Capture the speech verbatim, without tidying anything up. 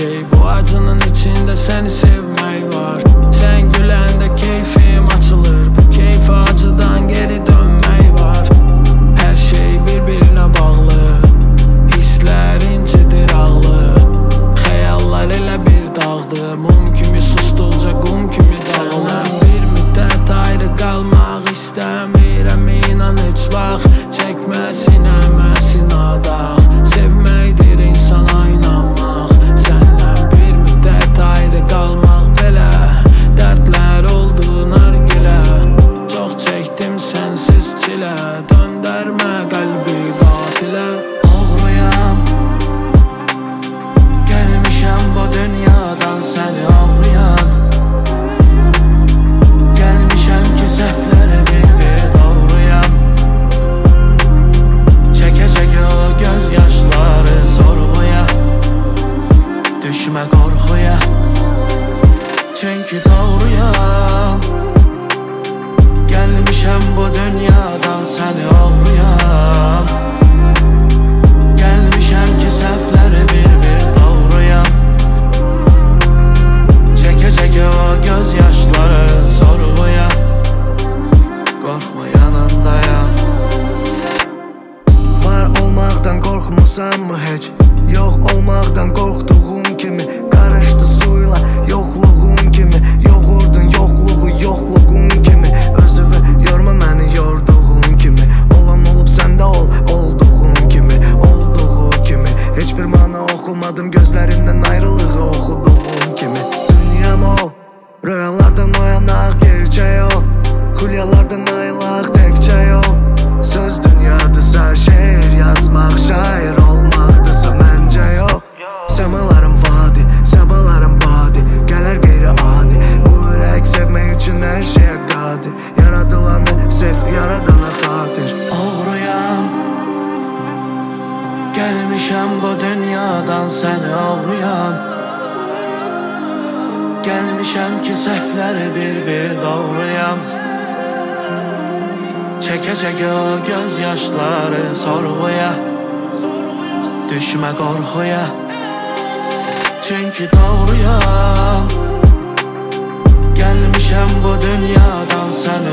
şey. Bu acının içinde seni sevmek var. Sen gülende keyfim açılır. Bu keyfe acıdan geri dönmek var. Her şey birbirine bağlı. Hisler incidir ağlı. Xəyallar elə bir dağdı. Mum kimi susdulca qum kimi dağılır. Bir müddət ayrı qalmaq istəmirəm, inan heç vaxt çəkmə sinəmə sinadaq. Sevməkdir insana inanmaq. Səndən bir müddət ayrı qalmaq belə dərdlər oldu nargilə. Çox çəkdim sənsiz çilə. Döndərmə qəlbi qatilə. Oğruyam, gəlmişəm bu dünyadan səni oğruyam. Gəlmişəm ki səhvlərə bir-bir doğruyam. Çəkə-çəkə o göz yaşları sorğuya. Düşmə qorxuya, çünki doğruyam. Gəlmişəm bu dünyadan səni oğruyam. Gəlmişəm ki səhvləri bir-bir doğruyam. Çəkə-çəkə o göz yaşları sorğuya. Qorxma yanındayam. Var olmaqdan qorxmusanmı heç? Yox olmaqdan qorxduğun kimi. Qarışdı suyla yoxluğun kimi. Yoğurdun yoxluğu yoxluğun kimi. Özünü yorma məni yorduğun kimi. Olan olub səndə ol olduğun kimi. Olduğu kimi. Heç bir mana oxumadım gözlərindən ayrılığı oxuduğun kimi. Dünyam ol, rüyalardan oyanaq gerçək ol. Xülyalardan ayılaq təkcə yol. Söz dünyadırsa şeir yazmaq, şair olmaqdırsa məncə yox. Səmalarım vadi, səbalarım badi. Gələr qeyri-adi. Bu ürək sevmək üçün hər şeyə qadir. Yaradılanı sev, yaradana xatir. Oğruyam, gəlmişəm bu dünyadan səni oğruyam. Gəlmişəm ki səhvləri bir-bir doğruyam. Çəkə-çəkə o göz yaşları sorğuya. Düşmə qorxuya, çünki doğruyam. Gəlmişəm bu dünyadan səni